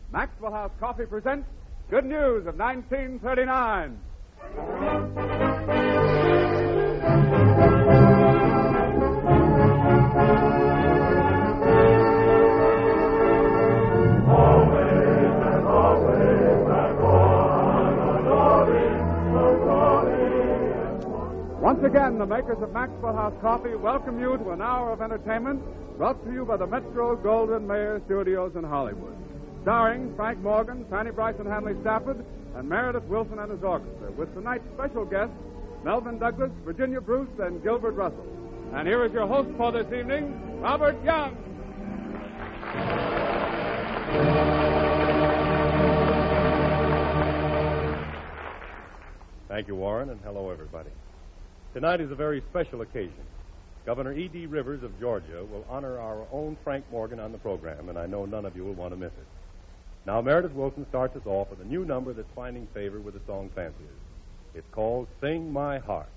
Maxwell House Coffee presents Good News of 1939. Once again, the makers of Maxwell House Coffee welcome you to an hour of entertainment brought to you by the Metro-Goldwyn-Mayer Studios in Hollywood. Starring Frank Morgan, Fanny Bryson Hanley Stafford, and Meredith Wilson and his orchestra, with tonight's special guests, Melvyn Douglas, Virginia Bruce, and Gilbert Russell. And here is your host for this evening, Robert Young. Thank you, Warren, and hello, everybody. Tonight is a very special occasion. Governor E.D. Rivers of Georgia will honor our own Frank Morgan on the program, and I know none of you will want to miss it. Now, Meredith Wilson starts us off with a new number that's finding favor with the song fanciers. It's called Sing My Heart.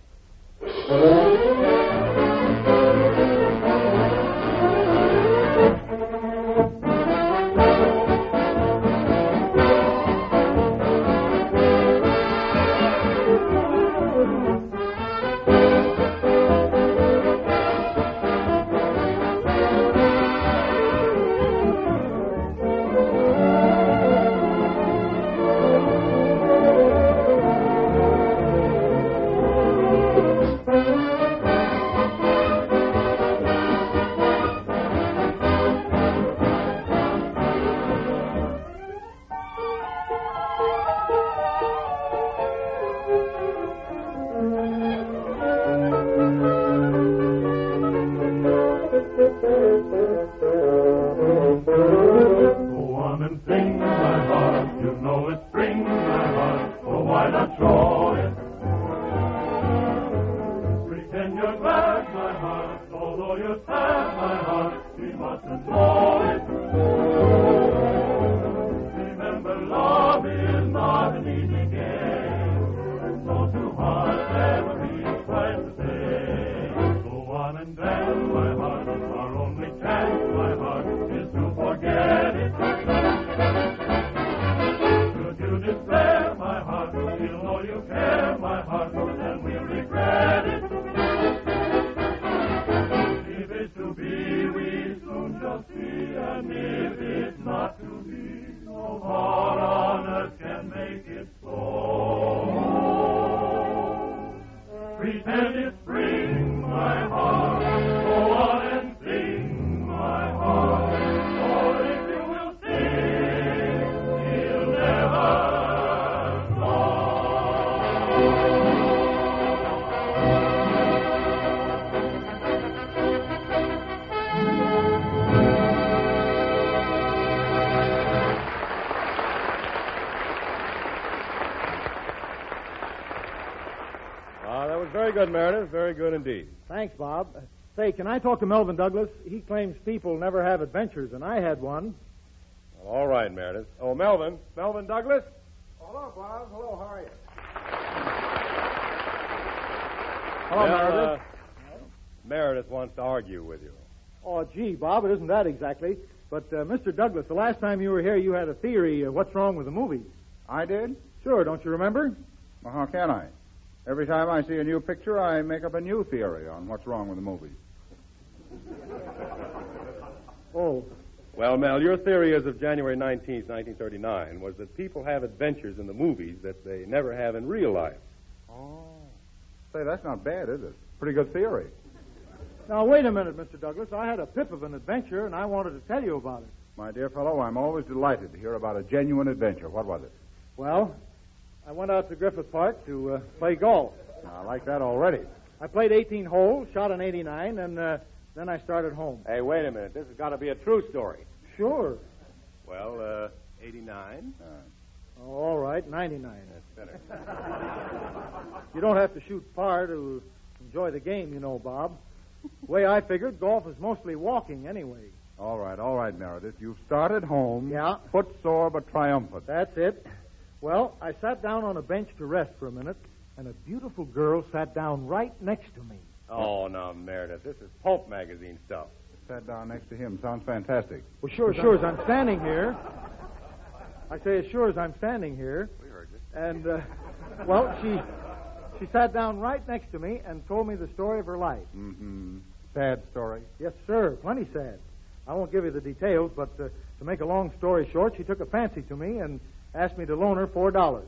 Very good, Meredith. Very good indeed. Thanks, Bob. Say, can I talk to Melvyn Douglas? He claims people never have adventures, and I had one. Well, all right, Meredith. Oh, Melvyn. Melvyn Douglas? Hello, Bob. Hello, how are you? Hello, Meredith. Meredith wants to argue with you. Oh, gee, Bob, it isn't that exactly. But, Mr. Douglas, the last time you were here, you had a theory of what's wrong with the movies. I did? Sure, don't you remember? Well, how can I? Every time I see a new picture, I make up a new theory on what's wrong with the movies. Oh. Well, Mel, your theory as of January 19th, 1939, was that people have adventures in the movies that they never have in real life. Oh. Say, that's not bad, is it? Pretty good theory. Now, wait a minute, Mr. Douglas. I had a pip of an adventure, and I wanted to tell you about it. My dear fellow, I'm always delighted to hear about a genuine adventure. What was it? Well, I went out to Griffith Park to play golf. I like that already. I played 18 holes, shot an 89, and then I started home. Hey, wait a minute. This has got to be a true story. Sure. Well, 89? Oh, all right, 99. That's better. You don't have to shoot par to enjoy the game, you know, Bob. The way I figured, golf is mostly walking anyway. All right, Meredith. You've started home. Yeah. Footsore but triumphant. That's it. Well, I sat down on a bench to rest for a minute, and a beautiful girl sat down right next to me. Oh, now, Meredith, this is Pulp magazine stuff. Sat down next to him. Sounds fantastic. Well, sure, as I'm standing here. I say, as sure as I'm standing here. We heard you. And, well, she sat down right next to me and told me the story of her life. Mm-hmm. Sad story. Yes, sir. Plenty sad. I won't give you the details, but to make a long story short, she took a fancy to me and asked me to loan her $4.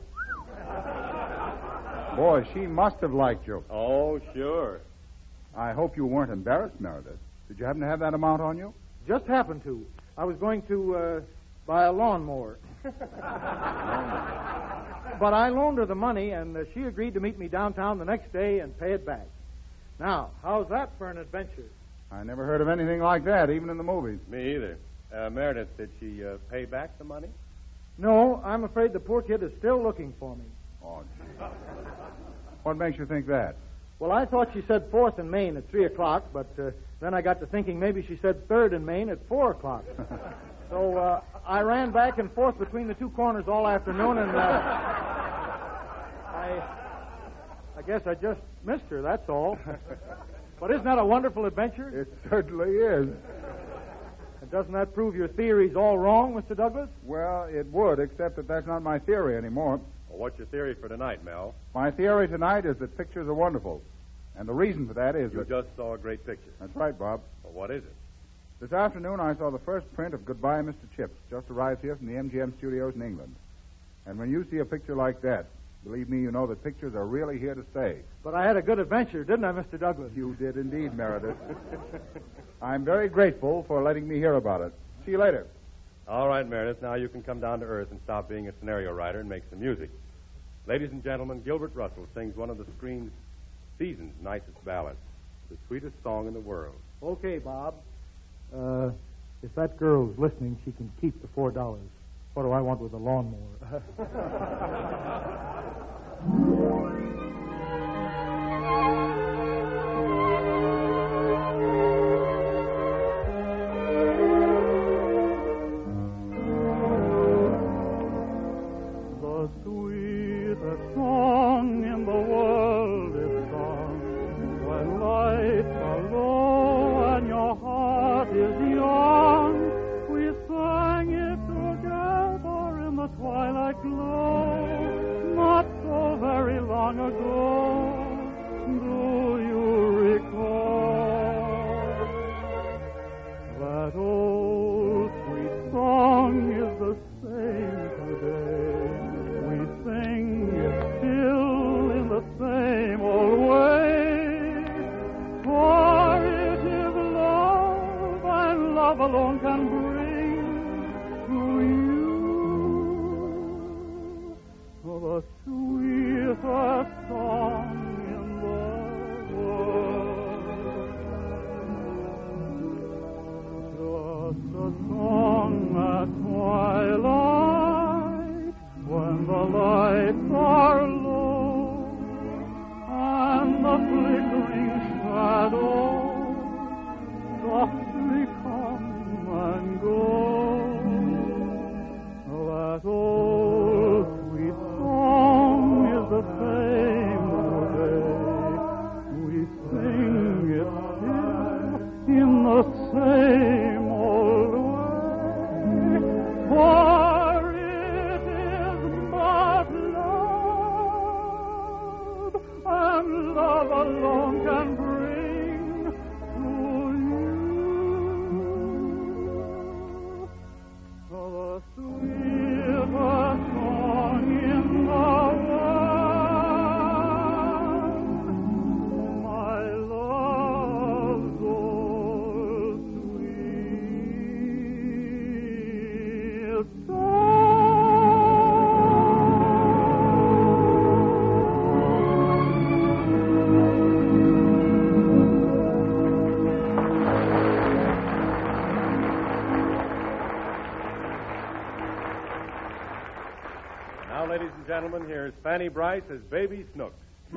Boy, she must have liked you. Oh, sure. I hope you weren't embarrassed, Meredith. Did you happen to have that amount on you? Just happened to. I was going to buy a lawnmower. But I loaned her the money, and she agreed to meet me downtown the next day and pay it back. Now, how's that for an adventure? I never heard of anything like that, even in the movies. Me either. Meredith, did she pay back the money? No, I'm afraid the poor kid is still looking for me. Oh, gee. What makes you think that? Well, I thought she said 4th and Main at 3 o'clock, but then I got to thinking maybe she said 3rd and Main at 4 o'clock. So I ran back and forth between the two corners all afternoon, and I guess I just missed her, that's all. But isn't that a wonderful adventure? It certainly is. And doesn't that prove your theory's all wrong, Mr. Douglas? Well, it would, except that that's not my theory anymore. Well, what's your theory for tonight, Mel? My theory tonight is that pictures are wonderful. And the reason for that is You that... just saw a great picture. That's right, Bob. Well, what is it? This afternoon I saw the first print of Goodbye, Mr. Chips, just arrived here from the MGM studios in England. And when you see a picture like that, believe me, you know that pictures are really here to stay. But I had a good adventure, didn't I, Mr. Douglas? You did indeed, Meredith. I'm very grateful for letting me hear about it. See you later. All right, Meredith, now you can come down to earth and stop being a scenario writer and make some music. Ladies and gentlemen, Gilbert Russell sings one of the screen's season's nicest ballads, the sweetest song in the world. Okay, Bob. If that girl's listening, she can keep the $4. What do I want with a lawnmower? The sweetest song in the world is sung when lights are low and your heart is young. We sang it together in the twilight glow, not so very long ago. Do you recall? That old sweet song is the same today. We sing it still in the same old way. For it is love, and love alone can bring to you the sweetest song in the world. Just a song at twilight when the lights are low and the flickering shadows softly come and go. That old sweet song is the same today. We sing it still in the same old way. For it is but love, and love alone can bring to you the sweetest song in the world, my love's old sweet song. Now, ladies and gentlemen, here's Fanny Brice as Baby Snook.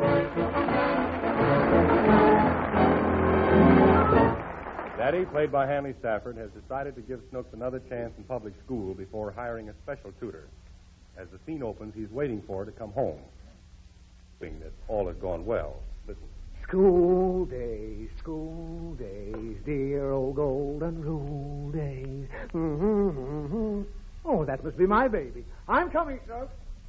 Daddy, played by Hanley Stafford, has decided to give Snooks another chance in public school before hiring a special tutor. As the scene opens, he's waiting for her to come home, hoping that all has gone well. Listen. School days, dear old golden rule days. Oh, that must be my baby. I'm coming, Snooks.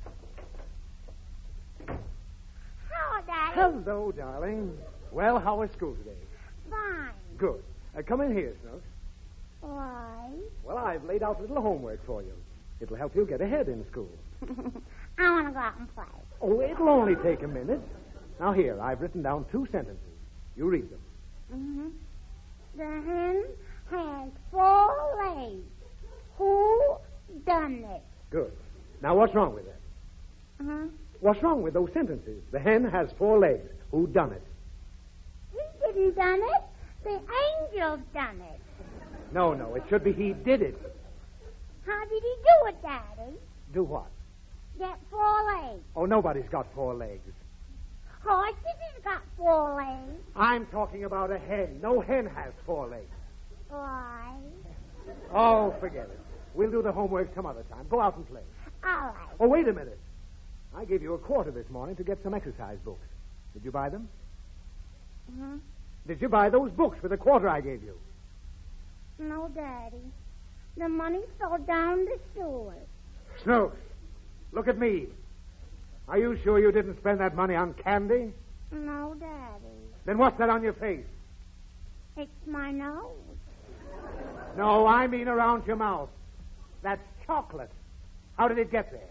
Hello, Daddy. Hello, darling. Well, how was school today? Fine. Good. Come in here, Snooks. Why? Well, I've laid out a little homework for you. It'll help you get ahead in school. I want to go out and play. Oh, it'll only take a minute. Now, here, I've written down 2 sentences. You read them. Mm-hmm. The hen has 4 legs. Who done it? Good. Now, what's wrong with that? Uh-huh. What's wrong with those sentences? The hen has 4 legs. Who done it? He didn't done it. The angel done it. No, it should be he did it. How did he do it, Daddy? Do what? Get 4 legs. Oh, nobody's got 4 legs. Horses has got 4 legs. I'm talking about a hen. No hen has 4 legs. Why? Oh, forget it. We'll do the homework some other time. Go out and play. All right. Oh, wait a minute. I gave you a quarter this morning to get some exercise books. Did you buy them? Uh-huh. Did you buy those books for the quarter I gave you? No, Daddy. The money fell down the sewer. Snooks, look at me. Are you sure you didn't spend that money on candy? No, Daddy. Then what's that on your face? It's my nose. No, I mean around your mouth. That's chocolate. How did it get there?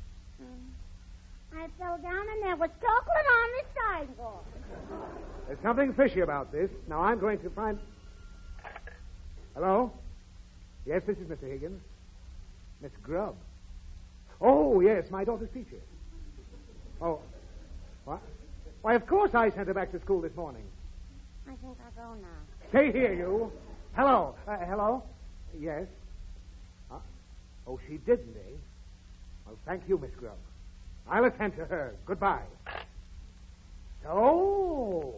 I fell down and there was chocolate on the sidewalk. There's something fishy about this. Now, I'm going to find... Hello? Yes, this is Mr. Higgins. Miss Grubb. Oh, yes, my daughter's teacher. Oh, what? Why, of course I sent her back to school this morning. I think I'll go now. Stay here, you. Hello. Hello? Yes. Oh, she didn't, eh? Well, thank you, Miss Grubb. I'll attend to her. Goodbye. So.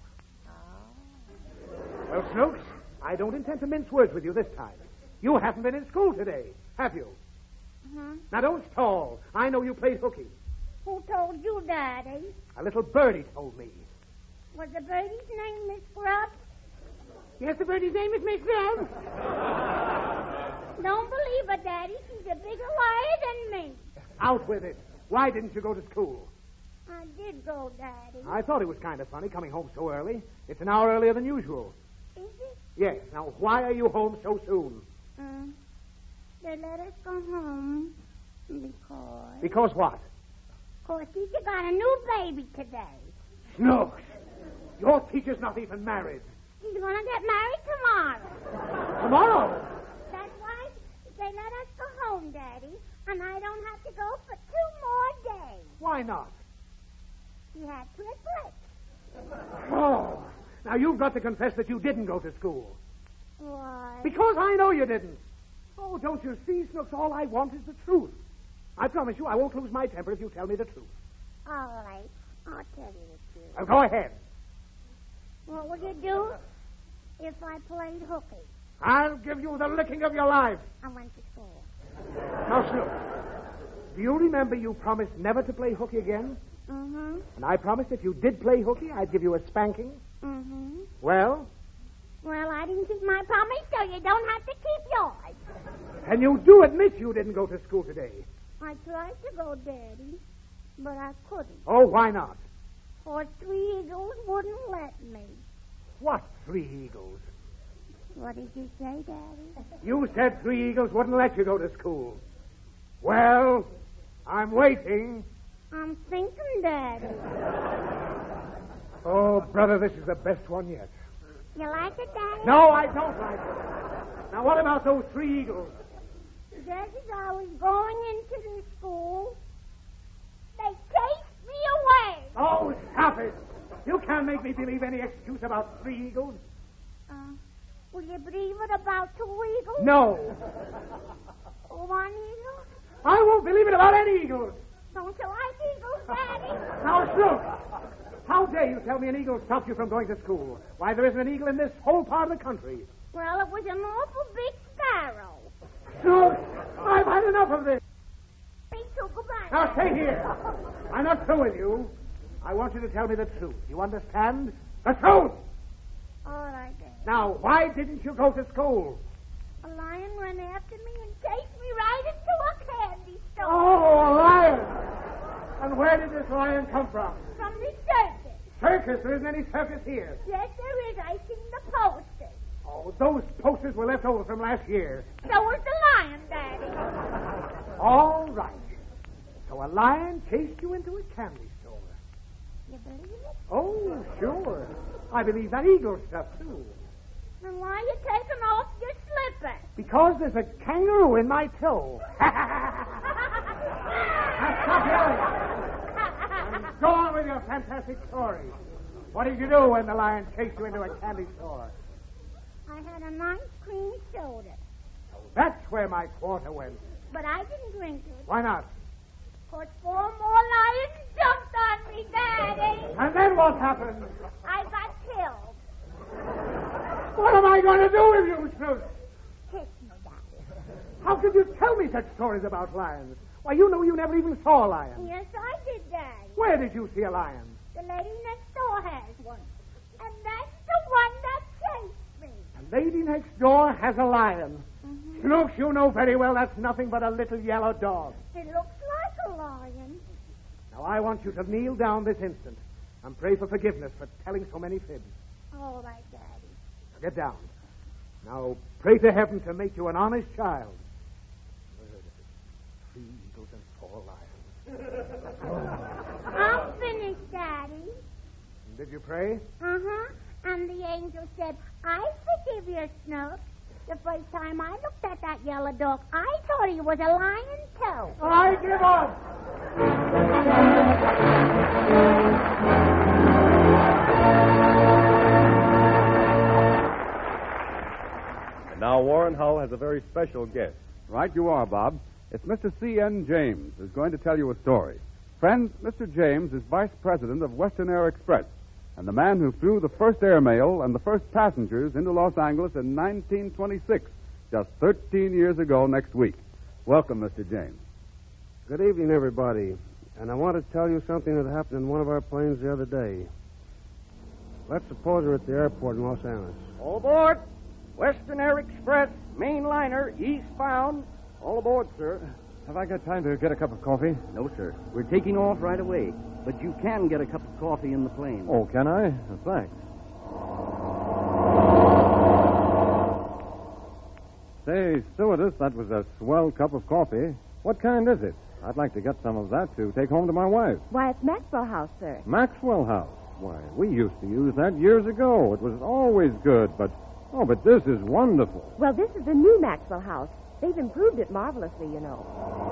Well, Snooks, I don't intend to mince words with you this time. You haven't been in school today, have you? Uh-huh. Now, don't stall. I know you played hooky. Who told you, Daddy? A little birdie told me. Was the birdie's name Miss Grubb? Yes, the birdie's name is Miss Grubb. Don't believe her, Daddy. She's a bigger liar than me. Out with it. Why didn't you go to school? I did go, Daddy. I thought it was kind of funny coming home so early. It's an hour earlier than usual. Is it? Yes. Now, why are you home so soon? They let us go home because... Because what? Because teacher got a new baby today. Snooks, your teacher's not even married. He's going to get married tomorrow. Tomorrow? That's why they let us go home, Daddy, and I don't have to go for 2 more days. Why not? He had triplets. Oh, now you've got to confess that you didn't go to school. Why? Because I know you didn't. Oh, don't you see, Snooks, all I want is the truth. I promise you I won't lose my temper if you tell me the truth. All right, I'll tell you the truth. Now, go ahead. What would you do if I played hooky? I'll give you the licking of your life. I went to school. Now, Snooks, do you remember you promised never to play hooky again? Mm-hmm. And I promised if you did play hooky, I'd give you a spanking? Mm-hmm. Well? Well, I didn't keep my promise, so you don't have to keep yours. And you do admit you didn't go to school today. I tried to go, Daddy, but I couldn't. Oh, why not? For 3 eagles wouldn't let me. What 3 eagles? What did you say, Daddy? You said 3 eagles wouldn't let you go to school. Well, I'm waiting. I'm thinking, Daddy. Oh, brother, this is the best one yet. You like it, Daddy? No, I don't like it. Now, what about those 3 eagles? Just as I was going into the school, they chased me away. Oh, stop it. You can't make me believe any excuse about 3 eagles. Will you believe it about 2 eagles? No. 1 eagle? I won't believe it about any eagles. Don't you like eagles, Daddy? Now, Snooks, how dare you tell me an eagle stopped you from going to school? Why, there isn't an eagle in this whole part of the country. Well, it was an awful big sparrow. Snooks, I've had enough of this. Me too. Goodbye. Now, stay here. I'm not through with you. I want you to tell me the truth. You understand? The truth! All right, Daddy. Now, why didn't you go to school? A lion ran after me and chased me right into a candy store. Oh, a lion! And where did this lion come from? From the circus. Circus? There isn't any circus here. Yes, there is. I seen the posters. Oh, those posters were left over from last year. So was the lion, Daddy. All right. So a lion chased you into a candy store. You believe it? Oh, sure. I believe that eagle stuff, too. Then why are you taking off your slippers? Because there's a kangaroo in my toe. Stop yelling. And go on with your fantastic story. What did you do when the lion chased you into a candy store? I had a nice cream soda, That's where my quarter went. but I didn't drink it. Why not? 'Cause 4 more lions jumped on me, Daddy. And then what happened? I got killed. What am I going to do with you, Snoot? Kiss me, Daddy. How could you tell me such stories about lions? Why, you know you never even saw a lion. Yes, I did, Daddy. Where did you see a lion? The lady next door has one. And that's the one that chased me. The lady next door has a lion. Mm-hmm. Snooks, you know very well that's nothing but a little yellow dog. It looks like a lion. Now, I want you to kneel down this instant and pray for forgiveness for telling so many fibs. All right, Daddy. Get down. Now, pray to heaven to make you an honest child. 3 eagles and 4 lions. I'm finished, Daddy. Did you pray? Uh-huh. And the angel said, I forgive your Snook. The first time I looked at that yellow dog, I thought he was a lion, too. I give up. And now Warren Hull has a very special guest. Right you are, Bob. It's Mr. C.N. James who's going to tell you a story. Friends, Mr. James is vice president of Western Air Express and the man who flew the first airmail and the first passengers into Los Angeles in 1926, just 13 years ago next week. Welcome, Mr. James. Good evening, everybody. And I want to tell you something that happened in one of our planes the other day. Let's suppose we're at the airport in Los Angeles. All aboard. Western Air Express, main liner, eastbound. All aboard, sir. Have I got time to get a cup of coffee? No, sir. We're taking off right away. But you can get a cup of coffee in the plane. Oh, can I? Thanks. Say, stewardess, that was a swell cup of coffee. What kind is it? I'd like to get some of that to take home to my wife. Why, it's Maxwell House, sir. Maxwell House. Why, we used to use that years ago. It was always good, but this is wonderful. Well, this is the new Maxwell House. They've improved it marvelously, you know.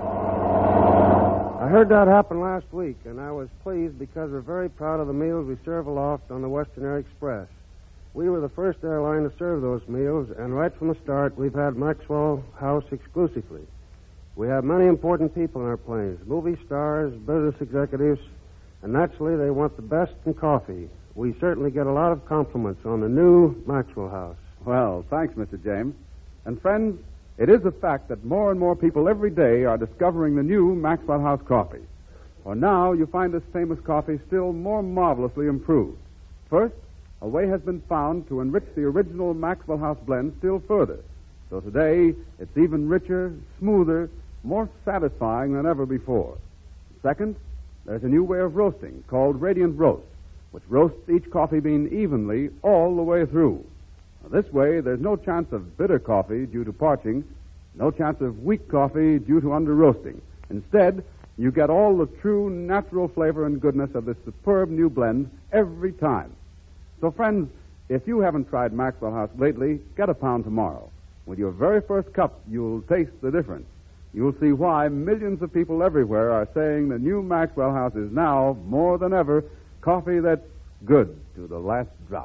I heard that happen last week, and I was pleased because we're very proud of the meals we serve aloft on the Western Air Express. We were the first airline to serve those meals, and right from the start, we've had Maxwell House exclusively. We have many important people in our planes, movie stars, business executives, and naturally they want the best in coffee. We certainly get a lot of compliments on the new Maxwell House. Well, thanks, Mr. James. And friends, it is a fact that more and more people every day are discovering the new Maxwell House coffee. For now, you find this famous coffee still more marvelously improved. First, a way has been found to enrich the original Maxwell House blend still further. So today, it's even richer, smoother, more satisfying than ever before. Second, there's a new way of roasting called Radiant Roast, which roasts each coffee bean evenly all the way through. Now, this way, there's no chance of bitter coffee due to parching, no chance of weak coffee due to under-roasting. Instead, you get all the true natural flavor and goodness of this superb new blend every time. So, friends, if you haven't tried Maxwell House lately, get a pound tomorrow. With your very first cup, you'll taste the difference. You'll see why millions of people everywhere are saying the new Maxwell House is now, more than ever, coffee that's good to the last drop.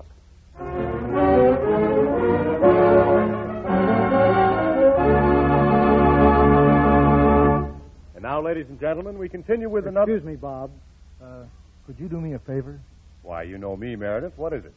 And now, ladies and gentlemen, we continue with another... Excuse me, Bob. Could you do me a favor? Why, you know me, Meredith. What is it?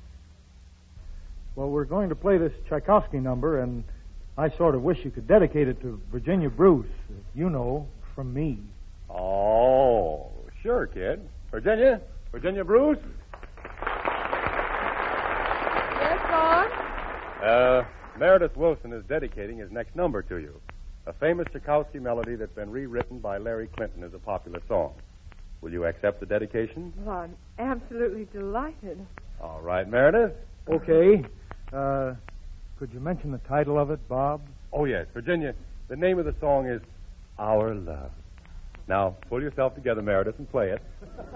Well, we're going to play this Tchaikovsky number, and I sort of wish you could dedicate it to Virginia Bruce. You know, from me. Oh, sure, kid. Virginia Bruce? Yes, Bob? Meredith Wilson is dedicating his next number to you, a famous Tchaikovsky melody that's been rewritten by Larry Clinton as a popular song. Will you accept the dedication? Well, I'm absolutely delighted. All right, Meredith. Okay. Could you mention the title of it, Bob? Oh, yes, Virginia. The name of the song is Our Love. Now, pull yourself together, Meredith, and play it.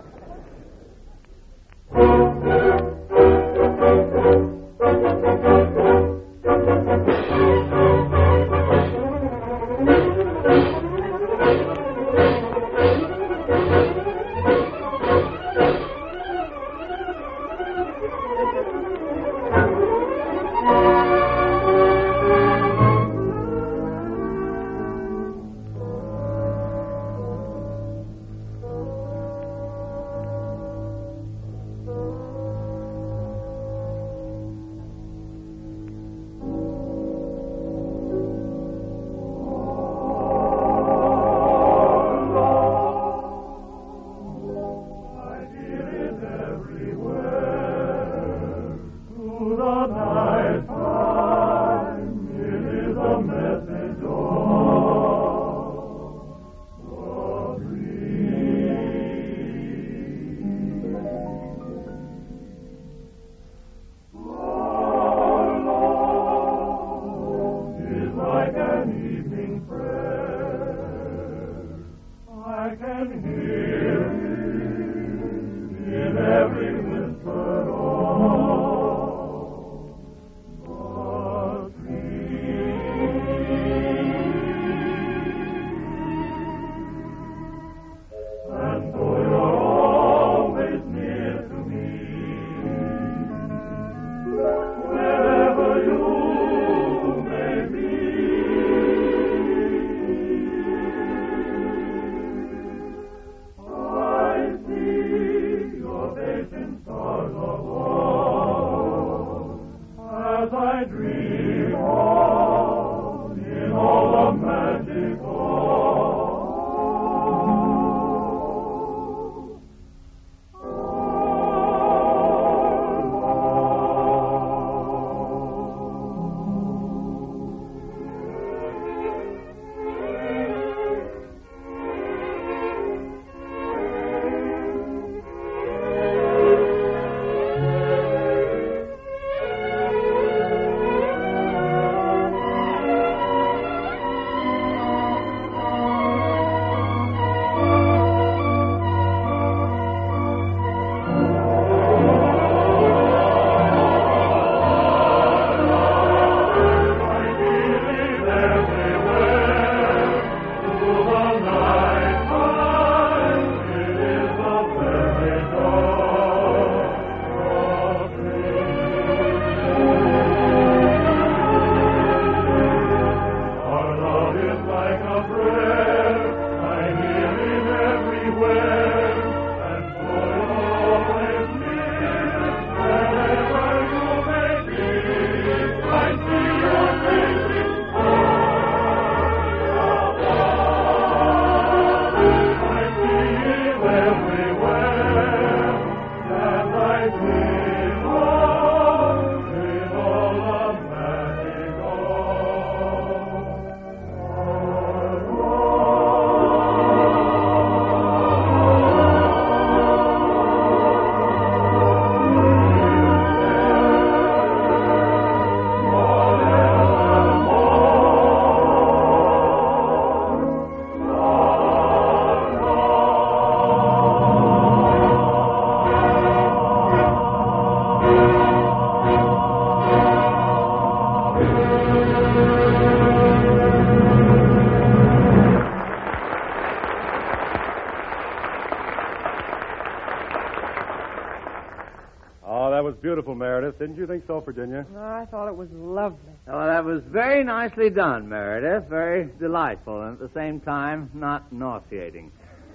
Beautiful, Meredith. Didn't you think so, Virginia? Oh, I thought it was lovely. Oh, that was very nicely done, Meredith. Very delightful, and at the same time, not nauseating.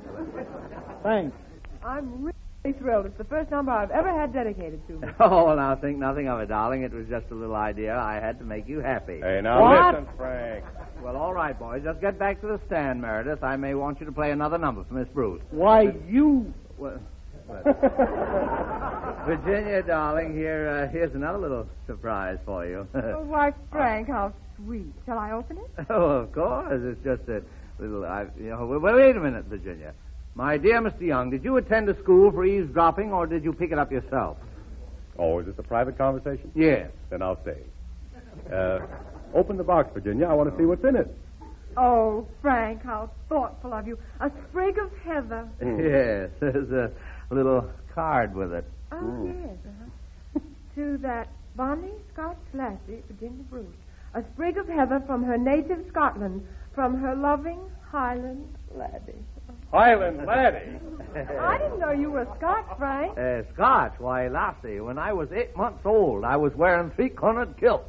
Thanks. I'm really thrilled. It's the first number I've ever had dedicated to me. Oh, well, now think nothing of it, darling. It was just a little idea I had to make you happy. Hey, now What? listen, Frank. Well, all right, boys. Just get back to the stand, Meredith. I may want you to play another number for Miss Bruce. Why, you... Well, Virginia, darling, here's another little surprise for you. Oh, why, Frank, how sweet. Shall I open it? Oh, of course. It's just a little... wait a minute, Virginia. My dear Mr. Young, did you attend a school for eavesdropping, or did you pick it up yourself? Oh, is this a private conversation? Yes. Then I'll stay. Open the box, Virginia. I want to see what's in it. Oh, Frank, how thoughtful of you. A sprig of heather. Yes, there's a little card with it. Oh, yes, To that bonny Scotch lassie, Virginia Bruce. A sprig of heather from her native Scotland, from her loving Highland laddie. Highland laddie? I didn't know you were Scotch, Frank. Scotch? Why, lassie, when I was 8 months old, I was wearing 3-cornered kilts.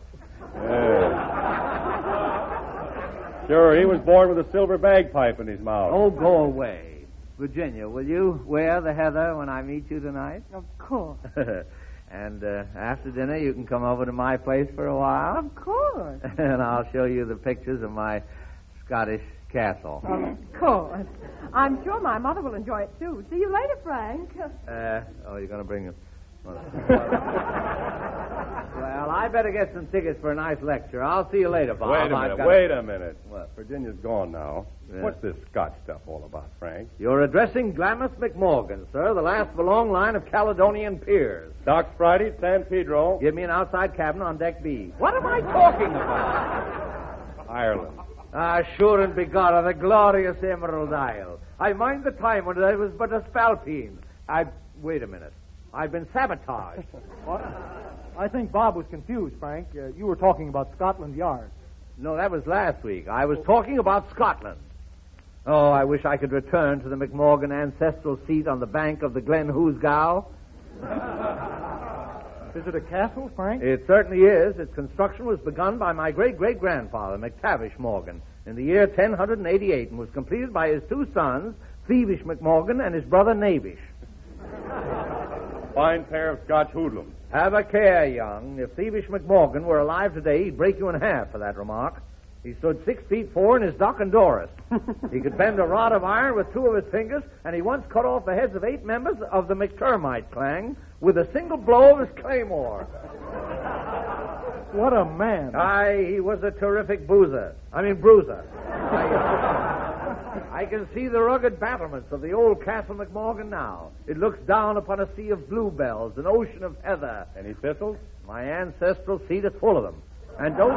Sure, he was born with a silver bagpipe in his mouth. Oh, go away. Virginia, will you wear the heather when I meet you tonight? Of course. And after dinner, you can come over to my place for a while. Of course. And I'll show you the pictures of my Scottish castle. Of course. I'm sure my mother will enjoy it, too. See you later, Frank. You're going to bring him. Well, I better get some tickets for a nice lecture. I'll see you later, Bob. Wait a minute. What? Virginia's gone now. Yeah. What's this Scotch stuff all about, Frank? You're addressing Glamis McMorgan, sir, the last of a long line of Caledonian peers. Docks Friday, San Pedro. Give me an outside cabin on deck B. What am I talking about? Ireland. Sure and begotta, the glorious Emerald Isle. I mind the time when I was but a spalpeen. Wait a minute. I've been sabotaged. What? I think Bob was confused, Frank. You were talking about Scotland Yard. No, that was last week. I was talking about Scotland. Oh, I wish I could return to the McMorgan ancestral seat on the bank of the Glen Hoosgow. Is it a castle, Frank? It certainly is. Its construction was begun by my great-great-grandfather, McTavish Morgan, in the year 1088 and was completed by his 2 sons, Thievish McMorgan and his brother Navish. Fine pair of Scotch hoodlums. Have a care, young. If Thievish McMorgan were alive today, he'd break you in half for that remark. He stood 6 feet 4 in his Doc and Doris. He could bend a rod of iron with 2 of his fingers, and he once cut off the heads of 8 members of the McTermite clan with a single blow of his claymore. What a man. Aye, he was a terrific bruiser. I can see the rugged battlements of the old Castle McMorgan now. It looks down upon a sea of bluebells, an ocean of heather. Any thistles? My ancestral seat is full of them. And don't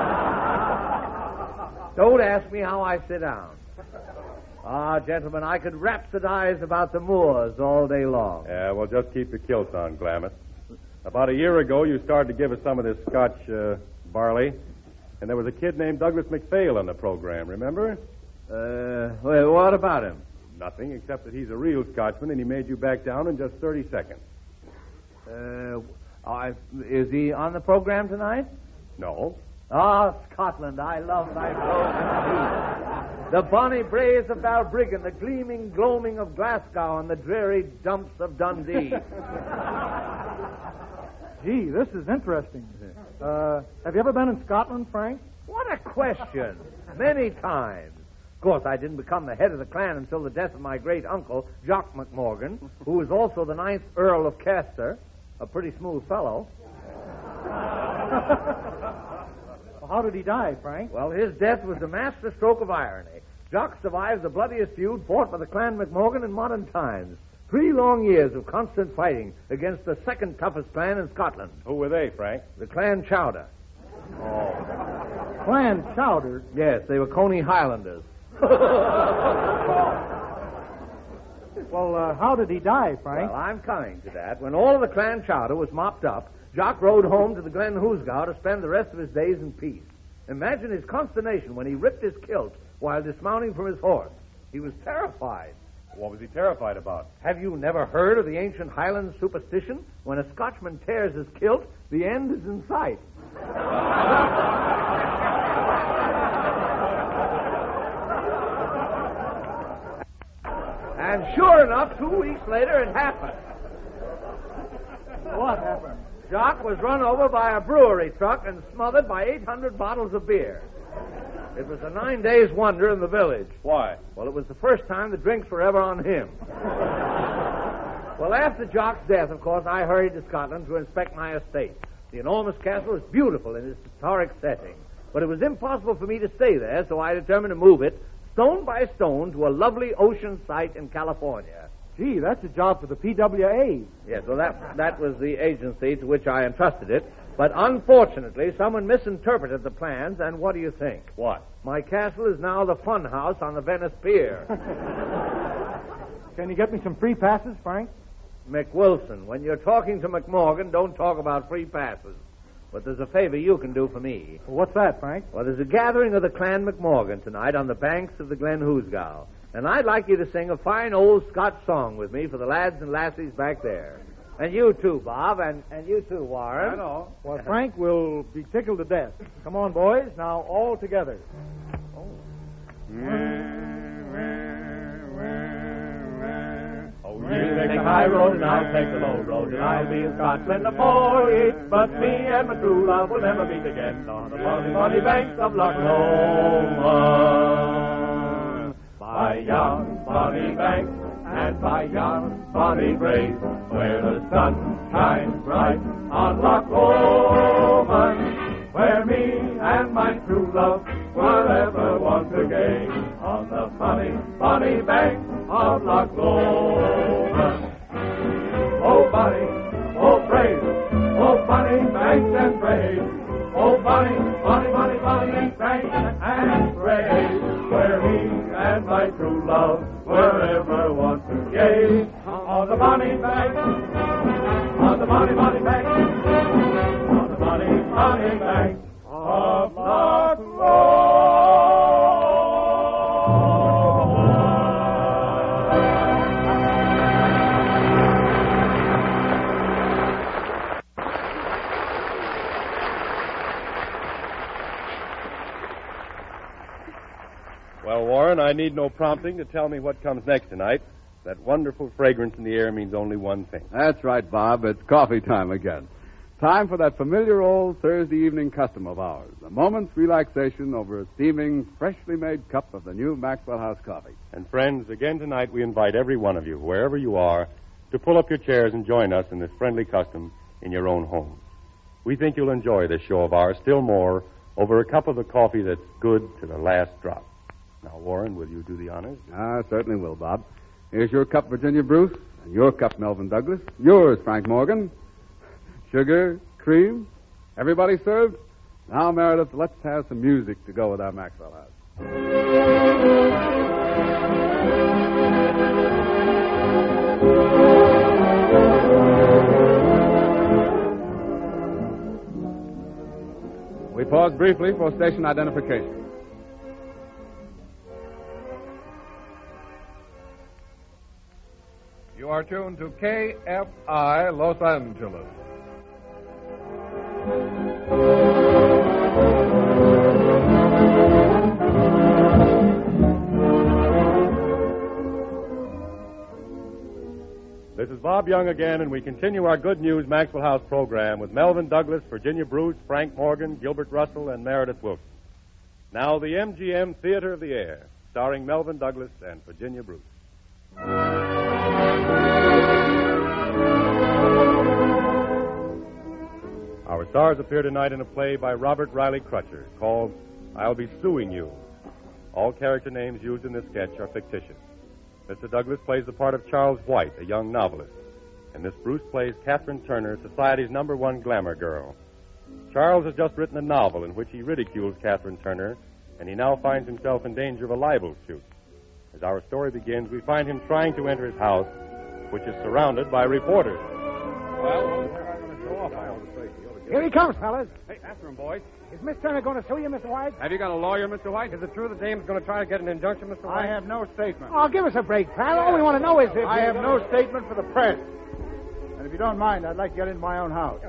ask me how I sit down. Gentlemen, I could rhapsodize about the moors all day long. Yeah, well, just keep your kilts on, Glamis. About a year ago, you started to give us some of this Scotch barley, and there was a kid named Douglas McPhail on the program, remember? Well, what about him? Nothing, except that he's a real Scotchman, and he made you back down in just 30 seconds. Is he on the program tonight? No. Scotland, I love thy flow. The bonny braes of Balbriggan, the gleaming gloaming of Glasgow, and the dreary dumps of Dundee. Gee, this is interesting. Have you ever been in Scotland, Frank? What a question. Many times. Of course, I didn't become the head of the clan until the death of my great-uncle, Jock McMorgan, who was also the 9th Earl of Chester, a pretty smooth fellow. How did he die, Frank? Well, his death was a master stroke of irony. Jock survived the bloodiest feud fought by the Clan McMorgan in modern times. 3 long years of constant fighting against the second toughest clan in Scotland. Who were they, Frank? The Clan Chowder. Oh. Clan Chowder? Yes, they were Coney Highlanders. Well, how did he die, Frank? Well, I'm coming to that. When all of the Clan Chowder was mopped up, Jock rode home to the Glen Hoosgow to spend the rest of his days in peace. Imagine his consternation when he ripped his kilt while dismounting from his horse. He was terrified. What was he terrified about? Have you never heard of the ancient Highland superstition? When a Scotchman tears his kilt, the end is in sight. And sure enough, 2 weeks later, it happened. What happened? Jock was run over by a brewery truck and smothered by 800 bottles of beer. It was a 9 days wonder in the village. Why? Well, it was the first time the drinks were ever on him. Well, after Jock's death, of course, I hurried to Scotland to inspect my estate. The enormous castle is beautiful in its historic setting, but it was impossible for me to stay there, so I determined to move it stone by stone to a lovely ocean site in California. Gee, that's a job for the PWA. Yes, well, that was the agency to which I entrusted it. But unfortunately, someone misinterpreted the plans, and what do you think? What? My castle is now the fun house on the Venice Pier. Can you get me some free passes, Frank? McWilson, when you're talking to McMorgan, don't talk about free passes. But there's a favor you can do for me. Well, what's that, Frank? Well, there's a gathering of the Clan McMorgan tonight on the banks of the Glen Hoosgow. And I'd like you to sing a fine old Scotch song with me for the lads and lassies back there. And you too, Bob, and you too, Warren. I know. Well, Frank will be tickled to death. Come on, boys, now all together. You take the high road and I'll take the low road, and I'll be a Scotsman the voyage. But me and my true love will never meet again on the bonny, bonny banks of Loch Lomond. By yon bonny banks and by yon bonny braes, where the sun shines bright on Loch Lomond, where me and my true love will ever once again on the bonny, bonny banks of Loch Lomond. Oh, bonny, oh, brave, oh, bonny banks and brave, oh, bonny, bonny, bonny, bonny banks and brave, where me and my true love will ever once again on the bonny banks, on the bonny, bonny banks, on the bonny, bonny banks of Loch Lomond. Well, Warren, I need no prompting to tell me what comes next tonight. That wonderful fragrance in the air means only one thing. That's right, Bob. It's coffee time again. Time for that familiar old Thursday evening custom of ours, a moment's relaxation over a steaming, freshly made cup of the new Maxwell House coffee. And friends, again tonight we invite every one of you, wherever you are, to pull up your chairs and join us in this friendly custom in your own homes. We think you'll enjoy this show of ours still more over a cup of the coffee that's good to the last drop. Now, Warren, will you do the honors? I certainly will, Bob. Here's your cup, Virginia Bruce, and your cup, Melvin Douglas. Yours, Frank Morgan. Sugar, cream, everybody served? Now, Meredith, let's have some music to go with our Maxwell House. We pause briefly for station identification. You are tuned to KFI Los Angeles. This is Bob Young again, and we continue our Good News Maxwell House program with Melvin Douglas, Virginia Bruce, Frank Morgan, Gilbert Russell, and Meredith Wilson. Now, the MGM Theater of the Air, starring Melvin Douglas and Virginia Bruce. Our stars appear tonight in a play by Robert Riley Crutcher called I'll Be Suing You. All character names used in this sketch are fictitious. Mr. Douglas plays the part of Charles White, a young novelist. And Miss Bruce plays Catherine Turner, society's #1 glamour girl. Charles has just written a novel in which he ridicules Catherine Turner, and he now finds himself in danger of a libel suit. As our story begins, we find him trying to enter his house, which is surrounded by reporters. Well, Here he comes, fellas. hey, after him, boys. Is Miss Turner going to sue you, Mr. White? Have you got a lawyer, Mr. White? Is it true that Dame's going to try to get an injunction, Mr. White? I have no statement. Oh, give us a break, pal. All we want to know is if... I have no statement for the press. And if you don't mind, I'd like to get into my own house.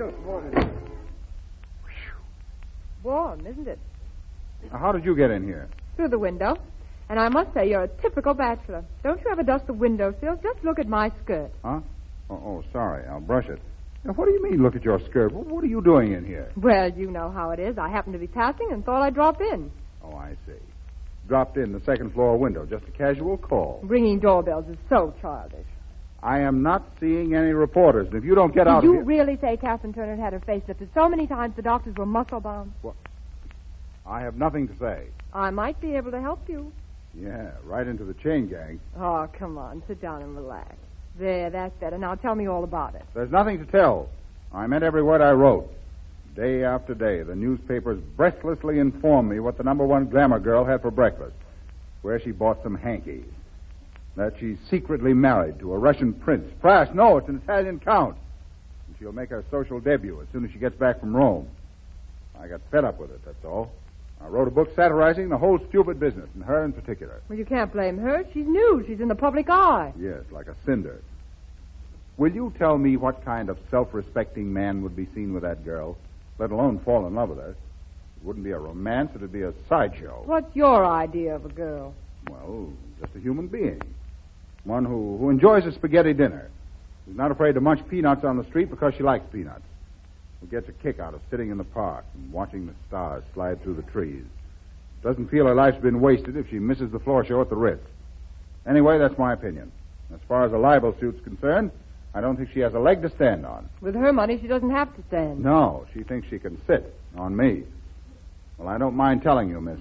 Warm, isn't it? Now, how did you get in here? Through the window. And I must say, you're a typical bachelor. Don't you ever dust the windowsills? Just look at my skirt. Huh? Oh, sorry. I'll brush it. Now, what do you mean, look at your skirt? What are you doing in here? Well, you know how it is. I happened to be passing and thought I'd drop in. Oh, I see. Dropped in the second floor window. Just a casual call. Ringing doorbells is so childish. I am not seeing any reporters. And if you don't get out Did of you here... really say Catherine Turner had her face lifted so many times the doctors were muscle-bound? Well, I have nothing to say. I might be able to help you. Yeah, right into the chain gang. Oh, come on. Sit down and relax. There, that's better. Now tell me all about it. There's nothing to tell. I meant every word I wrote. Day after day, the newspapers breathlessly informed me what the #1 glamour girl had for breakfast, where she bought some hankies, that she's secretly married to a Russian prince. Perhaps, no, it's an Italian count. And she'll make her social debut as soon as she gets back from Rome. I got fed up with it, that's all. I wrote a book satirizing the whole stupid business, and her in particular. Well, you can't blame her. She's new. She's in the public eye. Yes, like a cinder. Will you tell me what kind of self-respecting man would be seen with that girl, let alone fall in love with her? It wouldn't be a romance, it'd be a sideshow. What's your idea of a girl? Well, just a human being. One who enjoys a spaghetti dinner. Who's not afraid to munch peanuts on the street because she likes peanuts. Who gets a kick out of sitting in the park and watching the stars slide through the trees. Doesn't feel her life's been wasted if she misses the floor show at the Ritz. Anyway, that's my opinion. As far as a libel suit's concerned, I don't think she has a leg to stand on. With her money, she doesn't have to stand. No, she thinks she can sit on me. Well, I don't mind telling you, Miss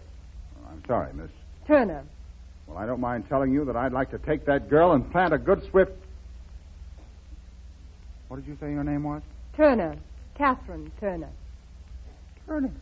Turner. Well, I don't mind telling you that I'd like to take that girl and plant a good swift... What did you say your name was? Turner. Catherine Turner. Turner.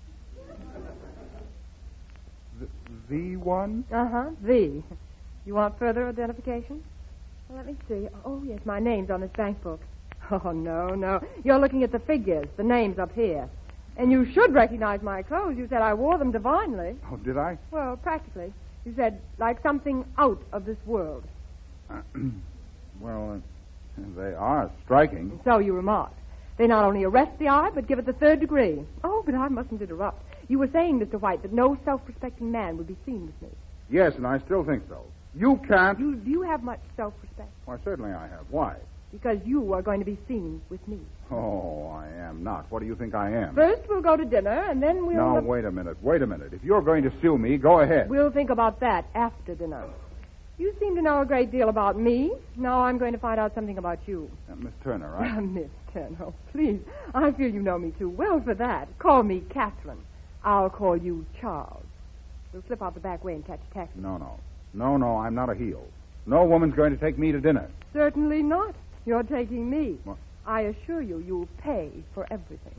The one? Uh-huh, the. You want further identification? Well, let me see. Oh, yes, my name's on this bank book. Oh, no. You're looking at the figures, the names up here. And you should recognize my clothes. You said I wore them divinely. Oh, did I? Well, practically. You said, like something out of this world. Well, they are striking. So you remarked. They not only arrest the eye, but give it the 3rd degree. Oh, but I mustn't interrupt. You were saying, Mr. White, that no self-respecting man would be seen with me. Yes, and I still think so. You can't... Do you have much self-respect? Why, certainly I have. Why? Because you are going to be seen with me. Oh, I am not. What do you think I am? First, we'll go to dinner, and then we'll... Now, wait a minute. If you're going to sue me, go ahead. We'll think about that after dinner. You seem to know a great deal about me. Now I'm going to find out something about you. Miss Turner, right? Miss Turner, oh, please. I feel you know me too well for that. Call me Catherine. I'll call you Charles. We'll slip out the back way and catch a taxi. No, I'm not a heel. No woman's going to take me to dinner. Certainly not. You're taking me. What? I assure you, you'll pay for everything.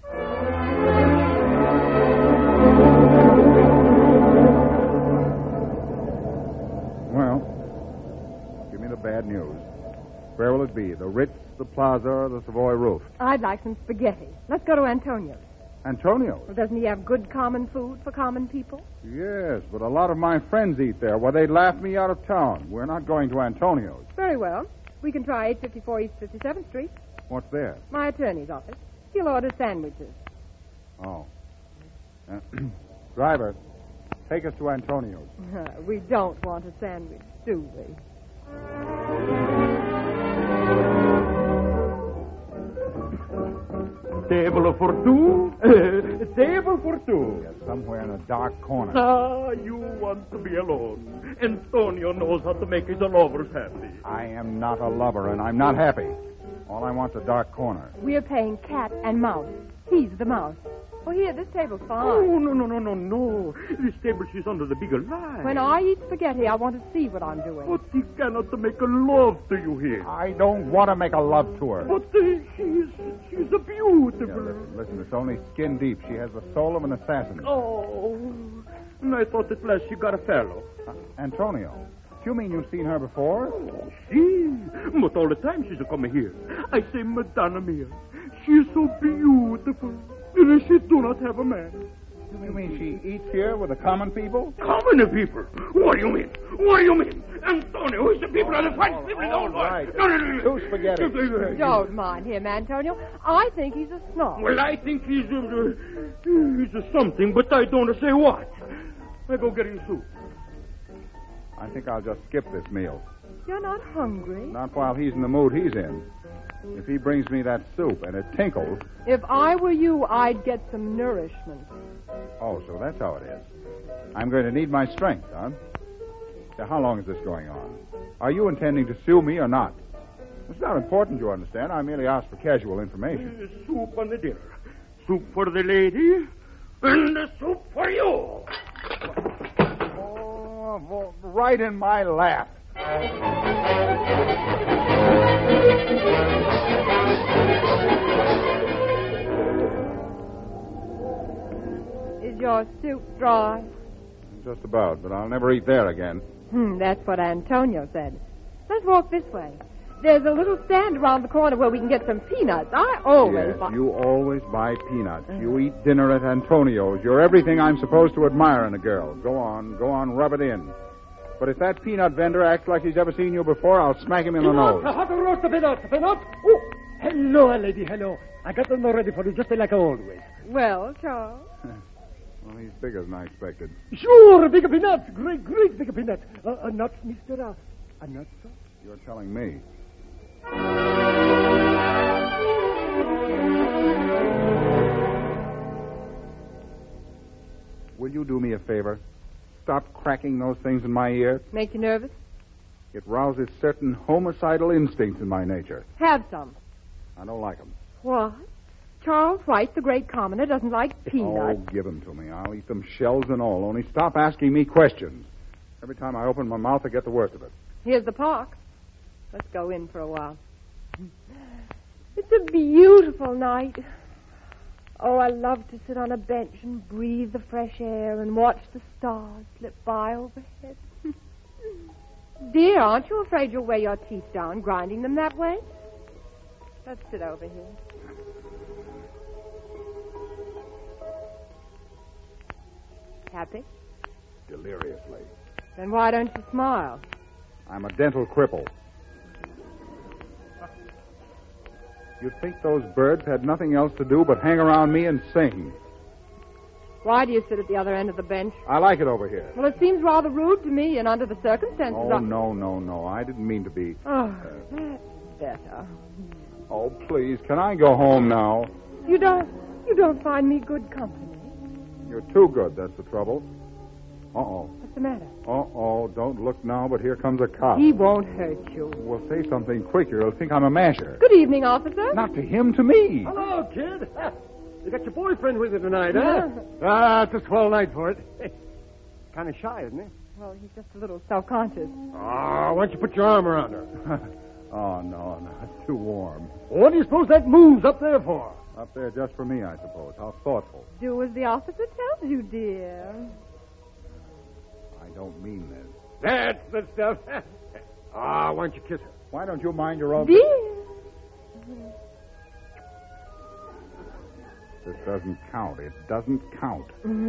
Well, give me the bad news. Where will it be? The Ritz, the Plaza, or the Savoy Roof? I'd like some spaghetti. Let's go to Antonio's. Antonio's? Well, doesn't he have good common food for common people? Yes, but a lot of my friends eat there. Well, they'd laugh me out of town. We're not going to Antonio's. Very well. We can try 854 East 57th Street. What's there? My attorney's office. He'll order sandwiches. Oh. Driver, take us to Antonio's. We don't want a sandwich, do we? Table for two? Table for two. Yes, somewhere in a dark corner. Ah, you want to be alone. Antonio knows how to make his lovers happy. I am not a lover, and I'm not happy. All I want's a dark corner. We're playing cat and mouse. He's the mouse. Oh, here, this table's fine. Oh, no. This table is under the bigger light. When I eat spaghetti, I want to see what I'm doing. But he cannot make a love to you here. I don't want to make a love to her. But she's a beautiful... Yeah, listen, it's only skin deep. She has the soul of an assassin. Oh, I thought at last she got a fellow. Antonio, do you mean you've seen her before? She? But all the time she's coming here. I say, Madonna mia, she's so beautiful. And she do not have a man. You mean she eats here with the common people? Common people? What do you mean? Antonio, who's the people of the French people? All right. No. Two spaghetti. Don't mind him, Antonio. I think he's a snob. Well, I think he's something, but I don't say what. I go get him soup. I think I'll just skip this meal. You're not hungry? Not while he's in the mood he's in. If he brings me that soup and it tinkles... If I were you, I'd get some nourishment. Oh, so that's how it is. I'm going to need my strength, huh? Now, how long is this going on? Are you intending to sue me or not? It's not important, you understand. I merely asked for casual information. Soup on the dinner. Soup for the lady, and the soup for you. Oh, right in my lap. Is your soup dry? Just about, but I'll never eat there again. That's what Antonio said. Let's walk this way. There's a little stand around the corner where we can get some peanuts. I always Yes, buy... you always buy peanuts. You eat dinner at Antonio's. You're everything I'm supposed to admire in a girl. Go on, rub it in. But if that peanut vendor acts like he's never seen you before, I'll smack him in the nose. Hot roast peanut. Oh, hello, lady, hello. I got them ready for you, just like always. Well, Charles? Well, he's bigger than I expected. Sure, bigger peanuts. Great bigger peanuts. Nuts, mister? A nut, sir? You're telling me. Will you do me a favor? Stop cracking those things in my ear. Make you nervous? It rouses certain homicidal instincts in my nature. Have some. I don't like them. What? Charles White, the great commoner, doesn't like peanuts. Oh, give them to me. I'll eat them shells and all. Only stop asking me questions. Every time I open my mouth, I get the worst of it. Here's the park. Let's go in for a while. It's a beautiful night. Oh, I love to sit on a bench and breathe the fresh air and watch the stars slip by overhead. Dear, aren't you afraid you'll wear your teeth down grinding them that way? Let's sit over here. Happy? Deliriously. Then why don't you smile? I'm a dental cripple. You'd think those birds had nothing else to do but hang around me and sing. Why do you sit at the other end of the bench? I like it over here. Well, it seems rather rude to me, and under the circumstances... Oh, no. I didn't mean to be... Oh, that's better. Oh, please, can I go home now? You don't find me good company. You're too good, that's the trouble. Uh-oh. What's the matter? Uh-oh, don't look now, but here comes a cop. He won't hurt you. Well, say something quicker. He'll think I'm a masher. Good evening, officer. Not to him, to me. Hello, kid. You got your boyfriend with you tonight, huh? It's a swell night for it. Kind of shy, isn't he? Well, he's just a little self-conscious. Oh, why don't you put your arm around her? Oh, no, it's too warm. What do you suppose that moon's up there for? Up there just for me, I suppose. How thoughtful. Do as the officer tells you, dear. I don't mean this. That's the stuff. Why don't you kiss her? Why don't you mind your own... Dear. This doesn't count. It doesn't count.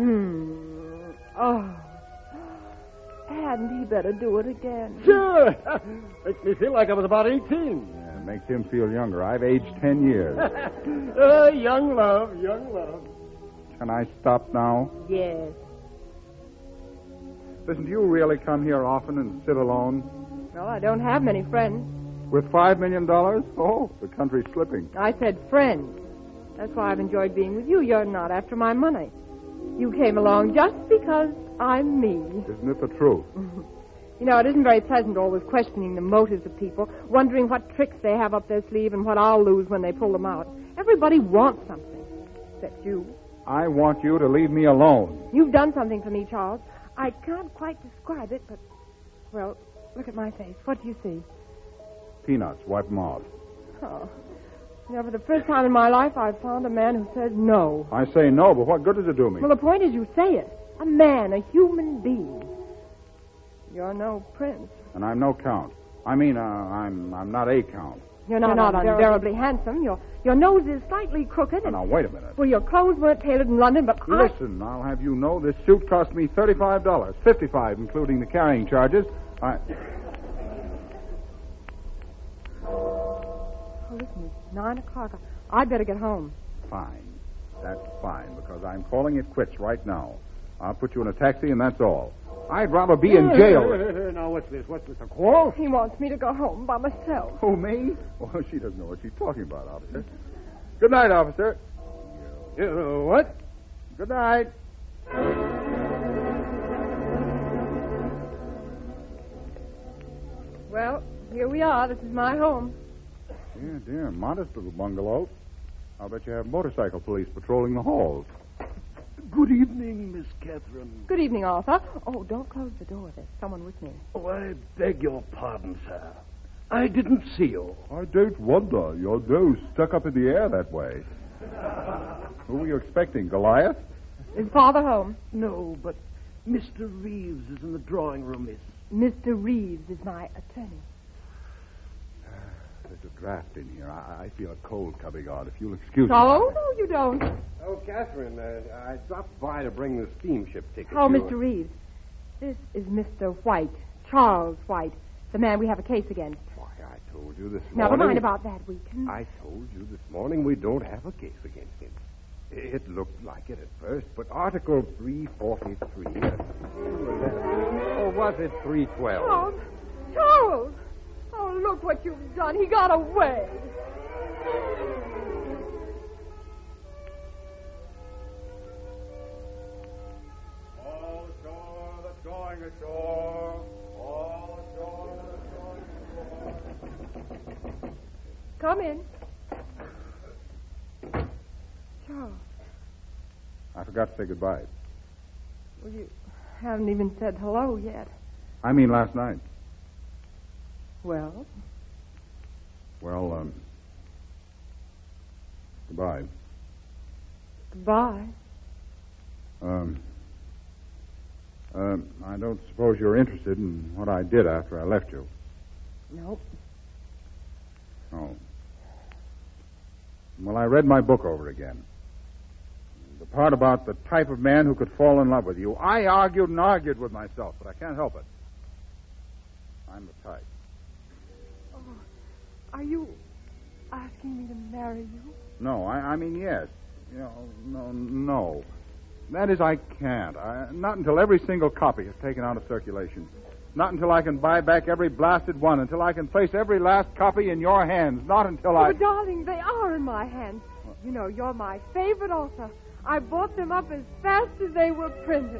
Oh. Hadn't he better do it again? Sure. Makes me feel like I was about 18. Yeah, it makes him feel younger. I've aged 10 years. Young love. Can I stop now? Yes. Listen, do you really come here often and sit alone? Well, I don't have many friends. With $5 million? Oh, the country's slipping. I said friends. That's why I've enjoyed being with you. You're not after my money. You came along just because I'm me. Isn't it the truth? You know, it isn't very pleasant always questioning the motives of people, wondering what tricks they have up their sleeve and what I'll lose when they pull them out. Everybody wants something, except you. I want you to leave me alone. You've done something for me, Charles. I can't quite describe it, but, well, look at my face. What do you see? Peanuts. Wipe them off. Oh. You know, for the first time in my life, I've found a man who says no. I say no, but what good does it do me? Well, the point is you say it. A man, a human being. You're no prince. And I'm no count. I mean, I'm not a count. You're not unbearably handsome. Your nose is slightly crooked. Now, wait a minute. Well, your clothes weren't tailored in London, but Listen, I'll have you know this suit cost me $35. $55, including the carrying charges. Oh, listen, it's 9 o'clock. I'd better get home. Fine. That's fine, because I'm calling it quits right now. I'll put you in a taxi, and that's all. I'd rather be in jail. Now, what's this? A quarrel? He wants me to go home by myself. Who, me? Well, she doesn't know what she's talking about, officer. Good night, officer. What? Good night. Well, here we are. This is my home. Dear, modest little bungalow. I'll bet you have motorcycle police patrolling the halls. Good evening, Miss Catherine. Good evening, Arthur. Oh, don't close the door. There's someone with me. Oh, I beg your pardon, sir. I didn't see you. I don't wonder. Your nose stuck up in the air that way. Who were you expecting, Goliath? Is Father home? No, but Mr. Reeves is in the drawing room, miss. Mr. Reeves is my attorney. There's a draft in here. I feel a cold coming on. If you'll excuse me. Oh, no, you don't. Oh, Catherine, I dropped by to bring the steamship ticket. Oh, Mr. Reeves, this is Mr. White, Charles White, the man we have a case against. Why, I told you this morning. Never mind about that, we can... I told you this morning we don't have a case against him. It looked like it at first, but Article 343... or was it 312? Charles! Oh, look what you've done. He got away. All ashore that's going ashore. All ashore that's going ashore. Come in. Charles. I forgot to say goodbye. Well, you haven't even said hello yet. I mean last night. Well? Well, goodbye. Goodbye. I don't suppose you're interested in what I did after I left you. Nope. Oh. Well, I read my book over again. The part about the type of man who could fall in love with you. I argued and argued with myself, but I can't help it. I'm the type. Oh, are you asking me to marry you? No, I mean yes. You know, no. That is, I can't. Not until every single copy is taken out of circulation. Not until I can buy back every blasted one. Until I can place every last copy in your hands. Not until I... Oh, darling, they are in my hands. You know, you're my favorite author. I bought them up as fast as they were printed.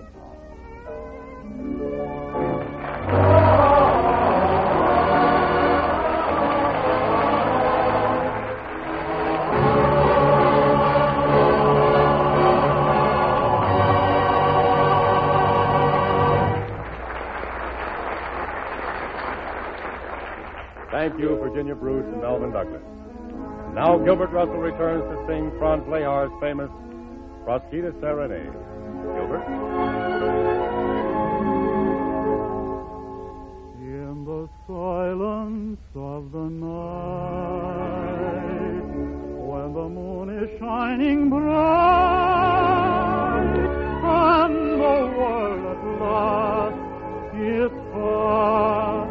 Thank you, Virginia Bruce and Melvin Douglas. Now Gilbert Russell returns to sing Franz Lehar's famous Frasquita Serenade. Gilbert? In the silence of the night, when the moon is shining bright, and the world at last is fast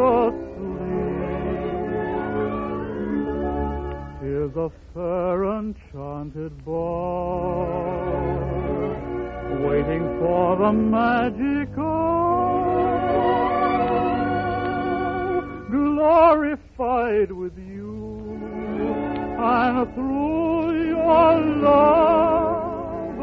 asleep, 'tis a fair enchanted ball, waiting for the magic hour, glorified with you, and through your love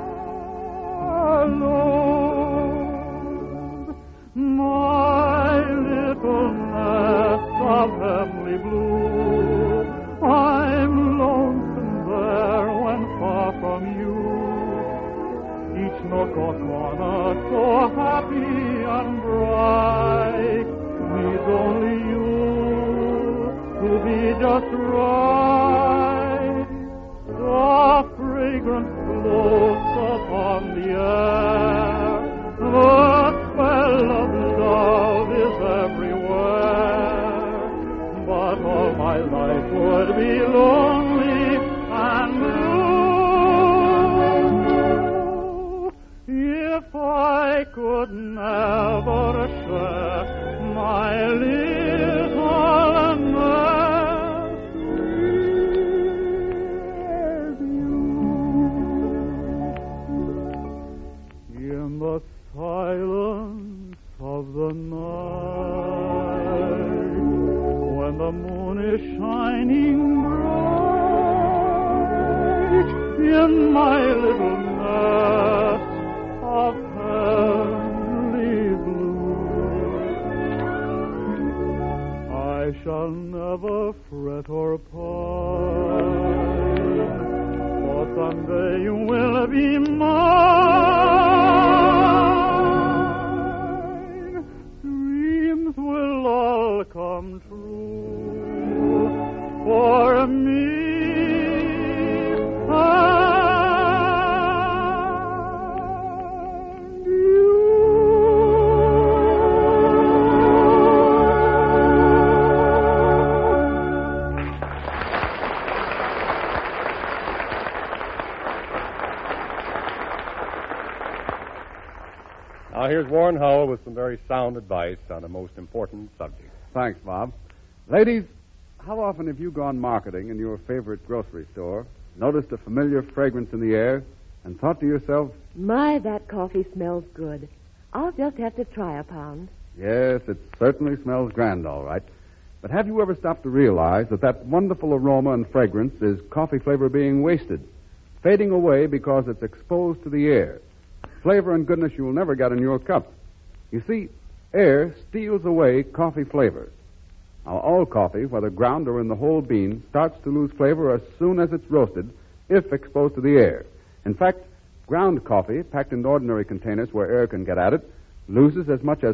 alone, my little nest of heavenly blue, I'm lonesome there when far from you. Each nook or corner so happy and bright needs only you to be just right. The fragrance floats upon the air, the spell of love is everywhere, but all my life would be lonely and blue if I could never share my little nest with you. In the silence of the night, when the moon is shining bright, in my little nest of heavenly blue, never fret or pine, for someday you will be mine. Dreams will all come true for me. Now, here's Warren Howell with some very sound advice on a most important subject. Thanks, Bob. Ladies, how often have you gone marketing in your favorite grocery store, noticed a familiar fragrance in the air, and thought to yourself, My, that coffee smells good. I'll just have to try a pound. yes, it certainly smells grand, all right. But have you ever stopped to realize that that wonderful aroma and fragrance is coffee flavor being wasted, fading away because it's exposed to the air? Flavor and goodness you will never get in your cup. You see, air steals away coffee flavor. Now, all coffee, whether ground or in the whole bean, starts to lose flavor as soon as it's roasted, if exposed to the air. In fact, ground coffee, packed in ordinary containers where air can get at it, loses as much as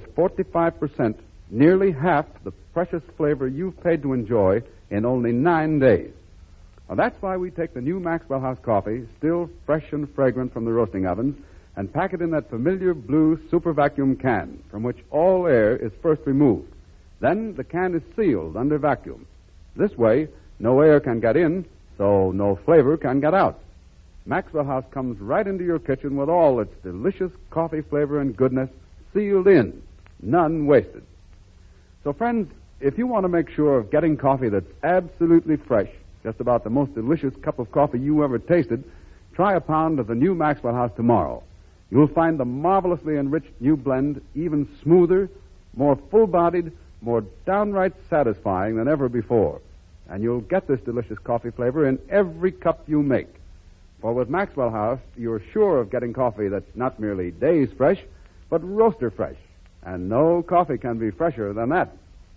45%, nearly half the precious flavor you've paid to enjoy in only 9 days. Now, that's why we take the new Maxwell House coffee, still fresh and fragrant from the roasting ovens, and pack it in that familiar blue super vacuum can, from which all air is first removed. Then the can is sealed under vacuum. This way, no air can get in, so no flavor can get out. Maxwell House comes right into your kitchen with all its delicious coffee flavor and goodness sealed in, none wasted. So, friends, if you want to make sure of getting coffee that's absolutely fresh, just about the most delicious cup of coffee you ever tasted, try a pound of the new Maxwell House tomorrow. You'll find the marvelously enriched new blend even smoother, more full-bodied, more downright satisfying than ever before. And you'll get this delicious coffee flavor in every cup you make. For with Maxwell House, you're sure of getting coffee that's not merely days fresh, but roaster fresh. And no coffee can be fresher than that.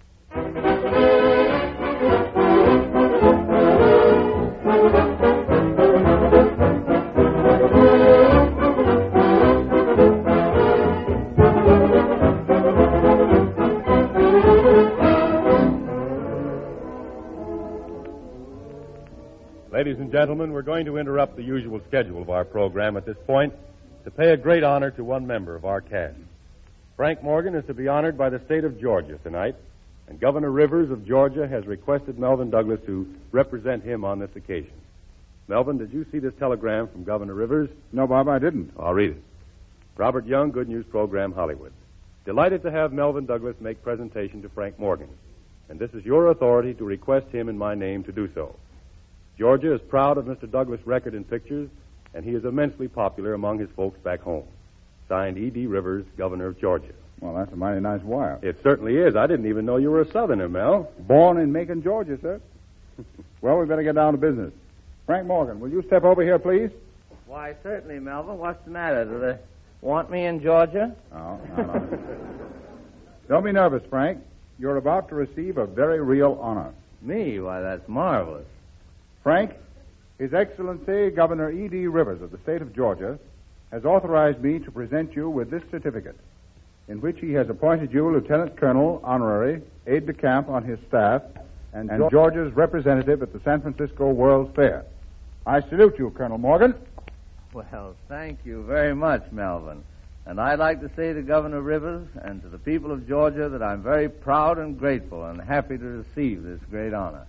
Ladies and gentlemen, we're going to interrupt the usual schedule of our program at this point to pay a great honor to one member of our cast. Frank Morgan is to be honored by the state of Georgia tonight, and Governor Rivers of Georgia has requested Melvin Douglas to represent him on this occasion. Melvin, did you see this telegram from Governor Rivers? No, Bob, I didn't. I'll read it. Robert Young, Good News Program, Hollywood. Delighted to have Melvin Douglas make presentation to Frank Morgan, and this is your authority to request him in my name to do so. Georgia is proud of Mr. Douglas' record in pictures, and he is immensely popular among his folks back home. Signed, E.D. Rivers, Governor of Georgia. Well, that's a mighty nice wire. It certainly is. I didn't even know you were a Southerner, Mel. Born in Macon, Georgia, sir. Well, we better get down to business. Frank Morgan, will you step over here, please? Why, certainly, Melvin. What's the matter? Do they want me in Georgia? No. Don't be nervous, Frank. You're about to receive a very real honor. Me? Why, that's marvelous. Frank, His Excellency Governor E.D. Rivers of the state of Georgia has authorized me to present you with this certificate, in which he has appointed you Lieutenant Colonel, honorary, aide-de-camp on his staff, and Georgia's representative at the San Francisco World's Fair. I salute you, Colonel Morgan. Well, thank you very much, Melvin. And I'd like to say to Governor Rivers and to the people of Georgia that I'm very proud and grateful and happy to receive this great honor.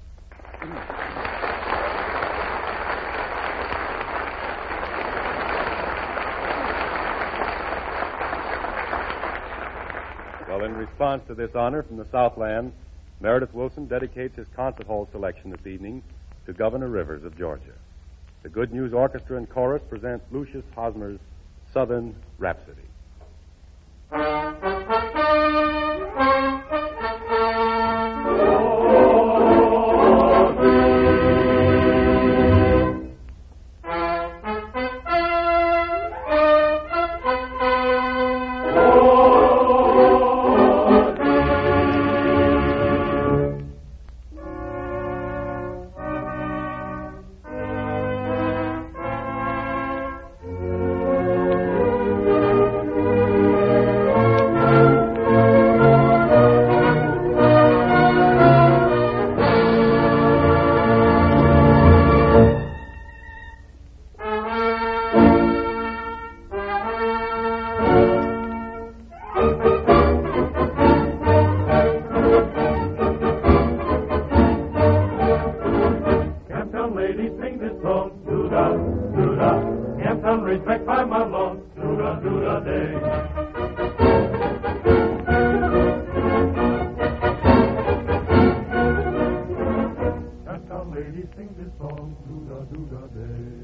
Well, in response to this honor from the Southland, Meredith Wilson dedicates his concert hall selection this evening to Governor Rivers of Georgia. The Good News Orchestra and Chorus present Lucius Hosmer's Southern Rhapsody. do-da-day. That's how ladies sing this song, do-da-do-da-day.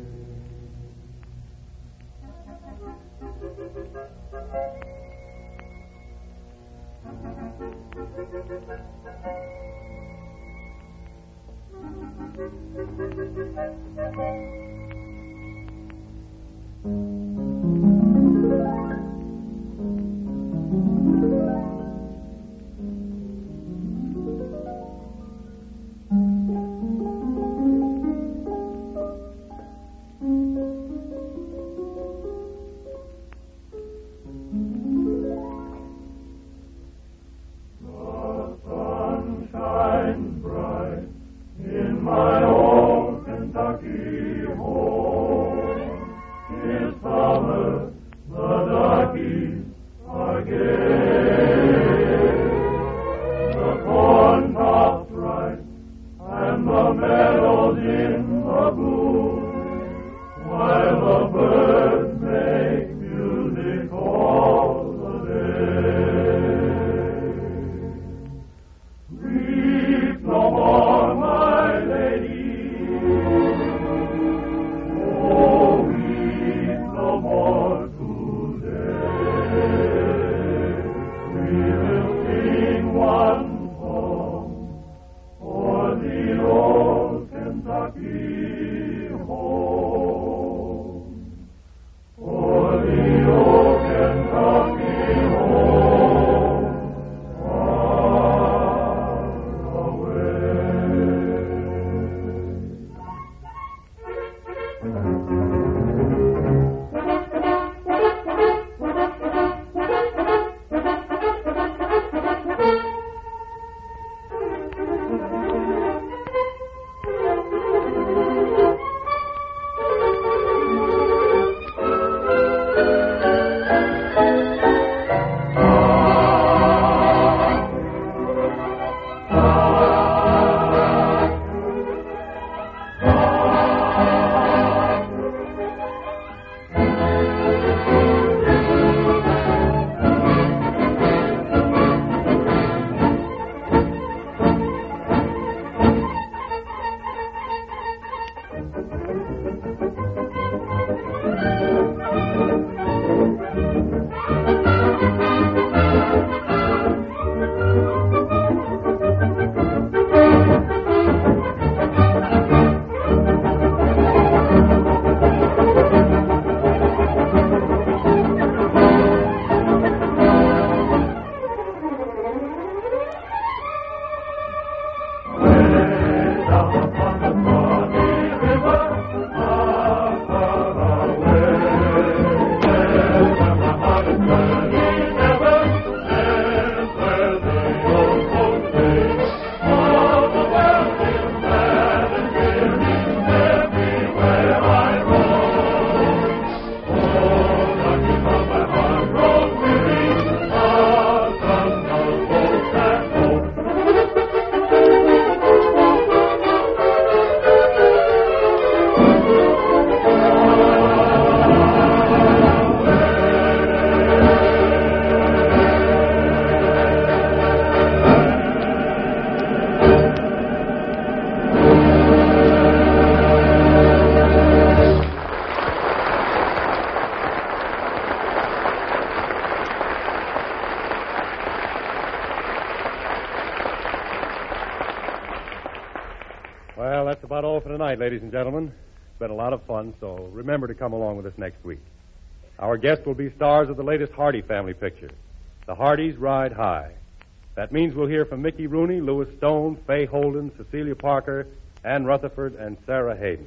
Well, that's about all for tonight, ladies and gentlemen. It's been a lot of fun, so remember to come along with us next week. Our guests will be stars of the latest Hardy family picture, The Hardys Ride High. That means we'll hear from Mickey Rooney, Louis Stone, Fay Holden, Cecilia Parker, Ann Rutherford, and Sarah Hayden.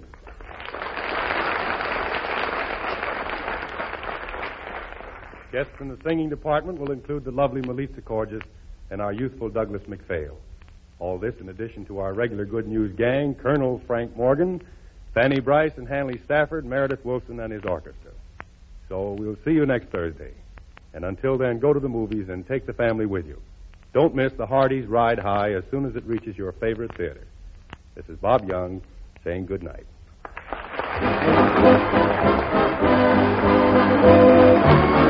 Guests in the singing department will include the lovely Melissa Corgis and our youthful Douglas McPhail. All this in addition to our regular Good News gang, Colonel Frank Morgan, Fanny Bryce and Hanley Stafford, Meredith Wilson and his orchestra. So we'll see you next Thursday. And until then, go to the movies and take the family with you. Don't miss The Hardys Ride High as soon as it reaches your favorite theater. This is Bob Young saying good night.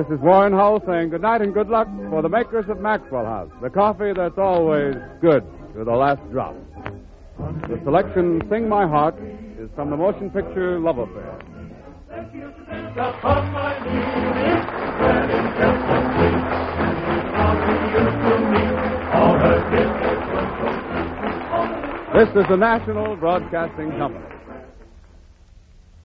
This is Warren Hull saying good night and good luck for the makers of Maxwell House, the coffee that's always good to the last drop. The selection, Sing My Heart, is from the motion picture Love Affair. This is the National Broadcasting Company.